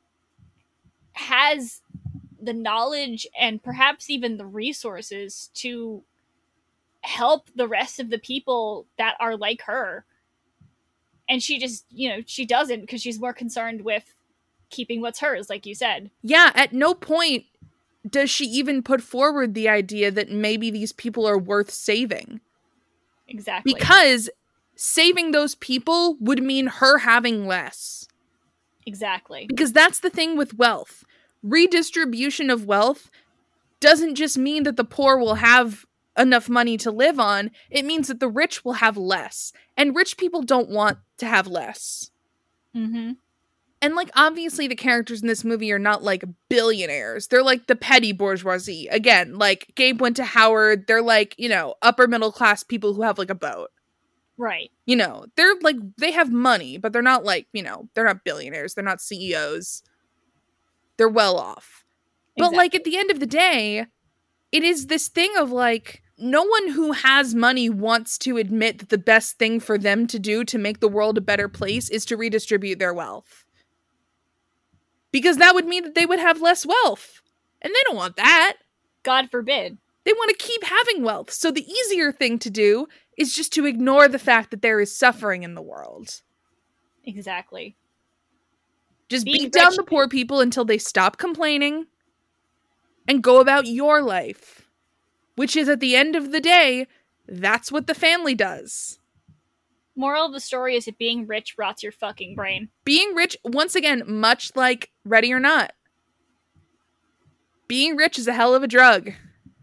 has the knowledge and perhaps even the resources to help the rest of the people that are like her. And she just, you know, she doesn't, because she's more concerned with keeping what's hers, like you said. Yeah, at no point does she even put forward the idea that maybe these people are worth saving. Exactly. Because saving those people would mean her having less. Exactly. Because that's the thing with wealth. Redistribution of wealth doesn't just mean that the poor will have enough money to live on. It means that the rich will have less. And rich people don't want to have less. Mm-hmm. And, like, obviously the characters in this movie are not, like, billionaires. They're, like, the petty bourgeoisie. Again, like, Gabe went to Howard. They're, like, you know, upper middle class people who have, like, a boat. Right. You know, they're, like, they have money, but they're not, like, you know, they're not billionaires. They're not CEOs. They're well off. But, like, at the end of the day, it is this thing of, like, no one who has money wants to admit that the best thing for them to do to make the world a better place is to redistribute their wealth. Because that would mean that they would have less wealth. And they don't want that. God forbid. They want to keep having wealth. So the easier thing to do is just to ignore the fact that there is suffering in the world. Exactly. Just beat down the poor people until they stop complaining and go about your life. Which is, at the end of the day, that's what the family does. Moral of the story is that being rich rots your fucking brain. Being rich, once again, much like Ready or Not. Being rich is a hell of a drug.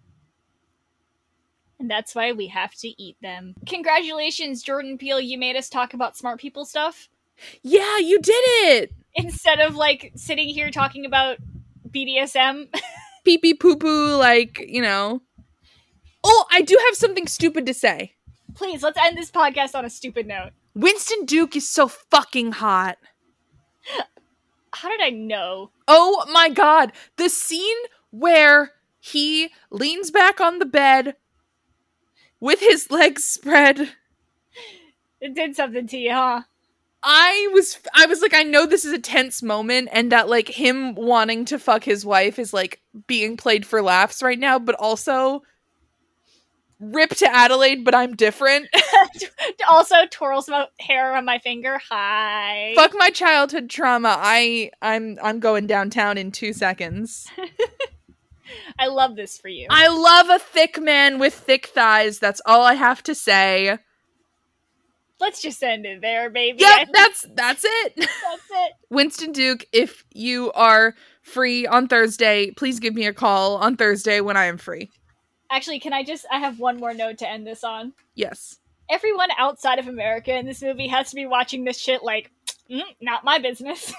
And that's why we have to eat them. Congratulations, Jordan Peele, you made us talk about smart people stuff. Yeah, you did it! Instead of, like, sitting here talking about BDSM. Pee-pee poo-poo, like, you know. Oh, I do have something stupid to say. Please, let's end this podcast on a stupid note. Winston Duke is so fucking hot. How did I know? Oh my god. The scene where he leans back on the bed with his legs spread. It did something to you, huh? I was like, I know this is a tense moment and that, like, him wanting to fuck his wife is, like, being played for laughs right now, but also rip to Adelaide, but I'm different. Also, twirl some hair on my finger. Hi. Fuck my childhood trauma. I'm going downtown in 2 seconds. I love this for you. I love a thick man with thick thighs. That's all I have to say. Let's just end it there, baby. Yep, that's it. That's it. Winston Duke, if you are free on Thursday, please give me a call on Thursday when I am free. Actually, I have one more note to end this on. Yes. Everyone outside of America in this movie has to be watching this shit like, not my business.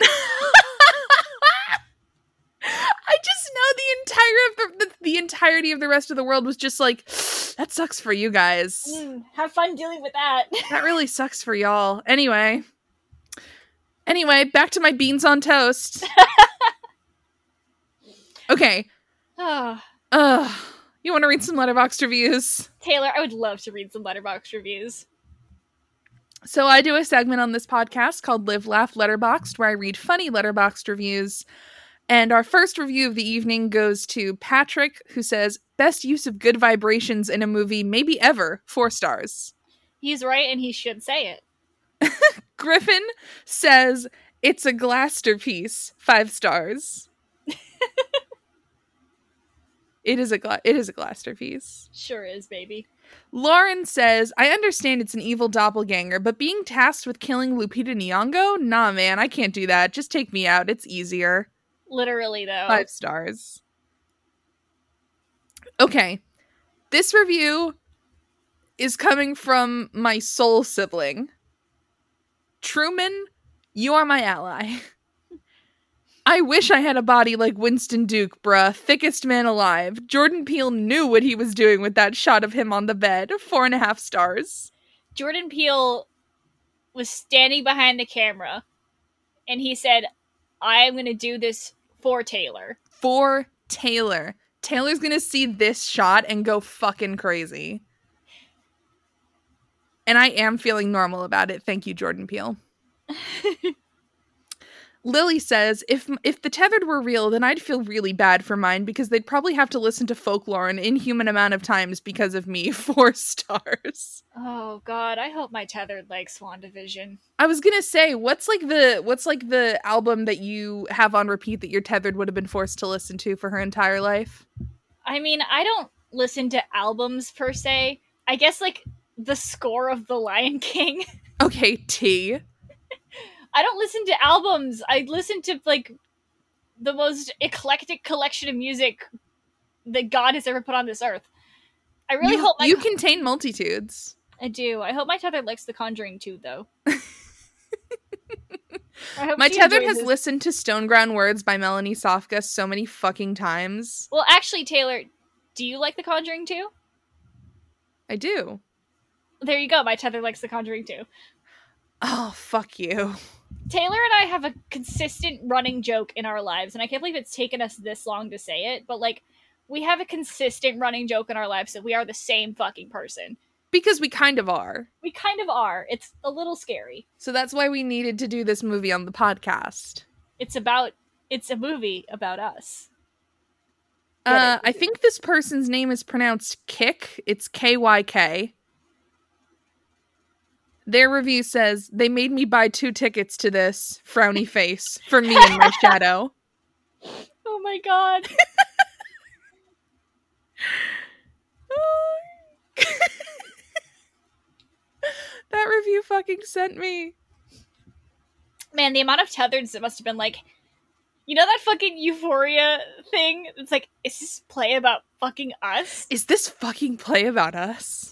I just know the entirety of the rest of the world was just like, that sucks for you guys. Have fun dealing with that. That really sucks for y'all. Anyway, back to my beans on toast. Okay. You want to read some Letterboxd reviews? Taylor, I would love to read some Letterboxd reviews. So I do a segment on this podcast called Live, Laugh, Letterboxd, where I read funny Letterboxd reviews. And our first review of the evening goes to Patrick, who says, best use of good vibrations in a movie maybe ever, 4 stars. He's right, and he should say it. Griffin says, it's a Glasterpiece, 5 stars. It is a Glasterpiece. Sure is, baby. Lauren says, I understand it's an evil doppelganger, but being tasked with killing Lupita Nyong'o? Nah, man, I can't do that. Just take me out. It's easier. Literally, though. 5 stars. Okay. This review is coming from my soul sibling. Truman, you are my ally. I wish I had a body like Winston Duke, bruh. Thickest man alive. Jordan Peele knew what he was doing with that shot of him on the bed. 4.5 stars. Jordan Peele was standing behind the camera, and he said, I am going to do this for Taylor. For Taylor. Taylor's going to see this shot and go fucking crazy. And I am feeling normal about it. Thank you, Jordan Peele. Lily says, if the tethered were real, then I'd feel really bad for mine because they'd probably have to listen to folklore an inhuman amount of times because of me. 4 stars. Oh God, I hope my tethered likes WandaVision. I was gonna say, what's like the album that you have on repeat that your tethered would have been forced to listen to for her entire life? I mean, I don't listen to albums per se. I guess like the score of The Lion King. Okay, T. I don't listen to albums. I listen to, like, the most eclectic collection of music that God has ever put on this earth. I really hope you contain multitudes. I do. I hope my tether likes The Conjuring too, though. I hope My she tethered enjoyed has this. listened to Stoneground Words by Melanie Sofka so many fucking times. Well, actually, Taylor, do you like The Conjuring 2? I do. There you go. My tether likes The Conjuring 2. Oh, fuck you. Taylor and I have a consistent running joke in our lives, and I can't believe it's taken us this long to say it, but like, we have a consistent running joke in our lives that we are the same fucking person. Because we kind of are. We kind of are. It's a little scary. So that's why we needed to do this movie on the podcast. It's a movie about us. Get it? I think this person's name is pronounced Kick. It's KYK. Their review says, they made me buy 2 tickets to this, frowny face, for me and my shadow. Oh my god. That review fucking sent me. Man, the amount of tethers that must have been like, you know that fucking Euphoria thing? It's like, is this play about fucking us? Is this fucking play about us?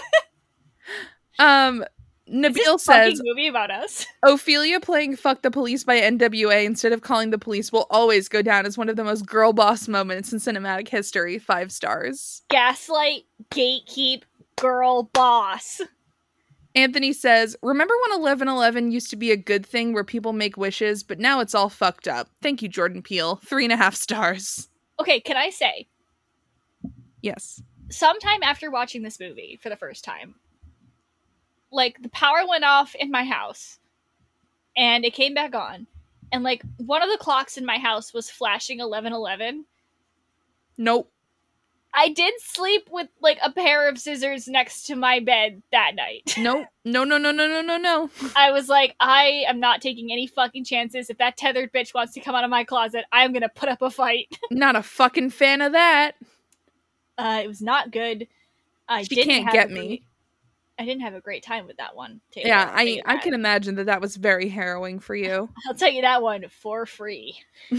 Nabil says, movie about us. Ophelia playing Fuck the Police by NWA instead of calling the police will always go down as one of the most girl boss moments in cinematic history. 5 stars. Gaslight, gatekeep, girl boss. Anthony says, remember when 11/11 used to be a good thing where people make wishes, but now it's all fucked up. Thank you, Jordan Peele. 3.5 stars. Okay, can I say, Yes. sometime after watching this movie for the first time, like, the power went off in my house, and it came back on, and, like, one of the clocks in my house was flashing 11/11. Nope. I did sleep with, like, a pair of scissors next to my bed that night. Nope. No. I was like, I am not taking any fucking chances. If that tethered bitch wants to come out of my closet, I'm gonna put up a fight. Not a fucking fan of that. It was not good. She can't get me. I didn't have a great time with that one, Taylor. Yeah, I can imagine that was very harrowing for you. I'll tell you that one for free.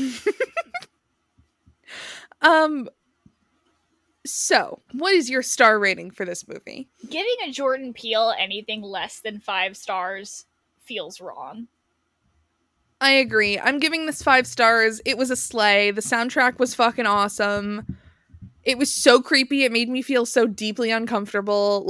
So, what is your star rating for this movie? Giving a Jordan Peele anything less than 5 stars feels wrong. I agree. I'm giving this 5 stars. It was a sleigh. The soundtrack was fucking awesome. It was so creepy. It made me feel so deeply uncomfortable.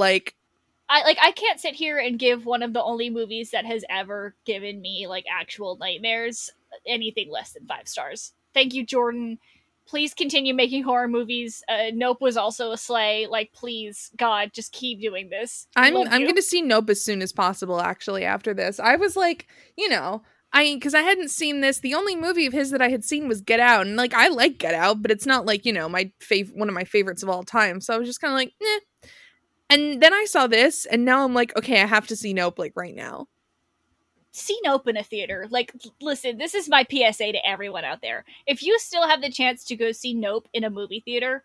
I can't sit here and give one of the only movies that has ever given me like actual nightmares anything less than 5 stars. Thank you, Jordan. Please continue making horror movies. Nope was also a sleigh. Like, please, God, just keep doing this. I'm going to see Nope as soon as possible, actually, after this. I was like, because I hadn't seen this. The only movie of his that I had seen was Get Out. And, like, I like Get Out, but it's not, like, my one of my favorites of all time. So I was just kind of like, eh. And then I saw this, and now I'm like, okay, I have to see Nope, like, right now. See Nope in a theater. Like, listen, this is my PSA to everyone out there. If you still have the chance to go see Nope in a movie theater,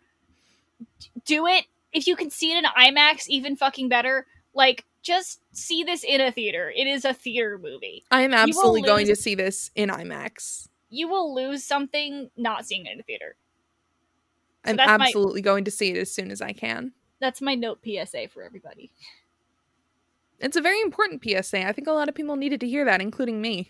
do it. If you can see it in IMAX, even fucking better. Like, just see this in a theater. It is a theater movie. I am absolutely going to see this in IMAX. You will lose something not seeing it in a theater. So I'm absolutely going to see it as soon as I can. That's my Nope PSA for everybody. It's a very important PSA. I think a lot of people needed to hear that, including me.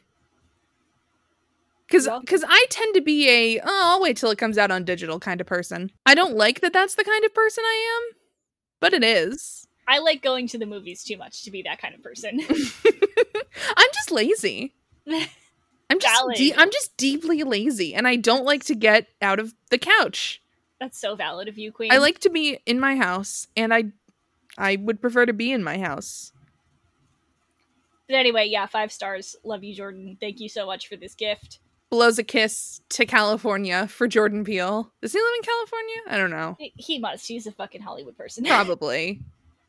Because I tend to be I'll wait till it comes out on digital kind of person. I don't like that that's the kind of person I am, but it is. I like going to the movies too much to be that kind of person. I'm just lazy. I'm just deeply lazy, and I don't like to get out of the couch. That's so valid of you, Queen. I like to be in my house, and I would prefer to be in my house. But anyway, yeah, 5 stars. Love you, Jordan. Thank you so much for this gift. Blows a kiss to California for Jordan Peele. Does he live in California? I don't know. He must. He's a fucking Hollywood person. Probably.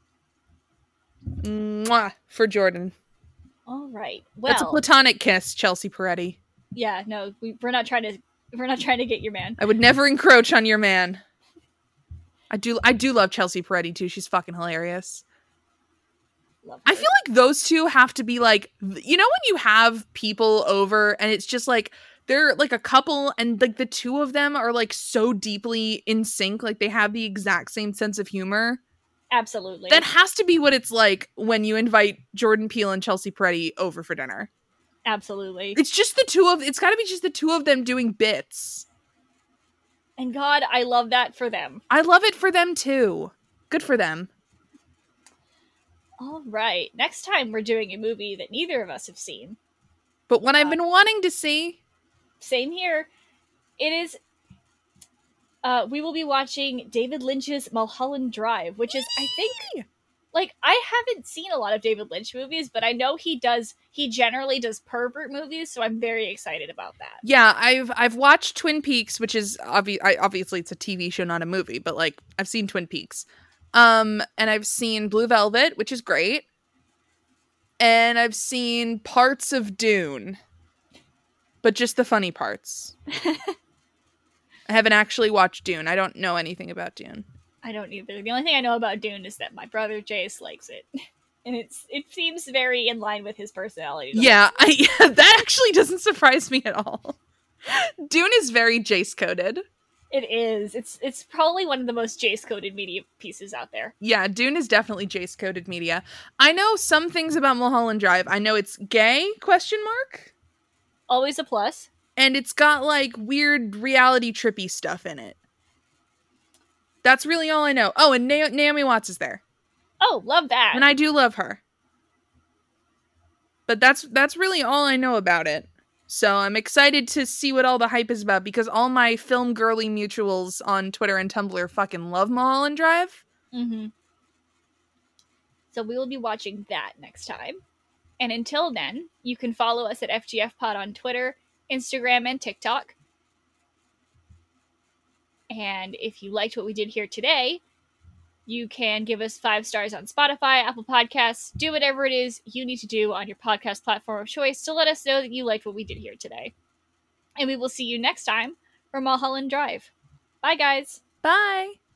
Mwah for Jordan. All right. Well, that's a platonic kiss, Chelsea Peretti. Yeah, no, we're not trying to get your man. I would never encroach on your man. I do love Chelsea Peretti too. She's fucking hilarious. I feel like those two have to be like, when you have people over and it's just like they're like a couple and like the two of them are like so deeply in sync, like they have the exact same sense of humor. Absolutely. That has to be what it's like when you invite Jordan Peele and Chelsea Peretti over for dinner. Absolutely. It's gotta be just the two of them doing bits. And God, I love that for them. I love it for them too. Good for them. All right. Next time we're doing a movie that neither of us have seen. But what I've been wanting to see. Same here. It is... we will be watching David Lynch's Mulholland Drive, which is, I think... Like, I haven't seen a lot of David Lynch movies, but I know he generally does pervert movies, so I'm very excited about that. Yeah, I've watched Twin Peaks, which is obviously it's a TV show, not a movie, but like I've seen Twin Peaks. And I've seen Blue Velvet, which is great. And I've seen parts of Dune. But just the funny parts. I haven't actually watched Dune. I don't know anything about Dune. I don't either. The only thing I know about Dune is that my brother Jace likes it. And it seems very in line with his personality. Yeah, that actually doesn't surprise me at all. Dune is very Jace-coded. It is. It's probably one of the most Jace-coded media pieces out there. Yeah, Dune is definitely Jace-coded media. I know some things about Mulholland Drive. I know it's gay, ? Always a plus. And it's got, like, weird reality trippy stuff in it. That's really all I know. Oh, and Naomi Watts is there. Oh, love that. And I do love her. But that's really all I know about it. So I'm excited to see what all the hype is about, because all my film girly mutuals on Twitter and Tumblr fucking love Mulholland Drive. Mm-hmm. So we will be watching that next time. And until then, you can follow us at FGF Pod on Twitter, Instagram, and TikTok. And if you liked what we did here today, you can give us 5 stars on Spotify, Apple Podcasts, do whatever it is you need to do on your podcast platform of choice to let us know that you liked what we did here today. And we will see you next time for Mulholland Drive. Bye, guys. Bye.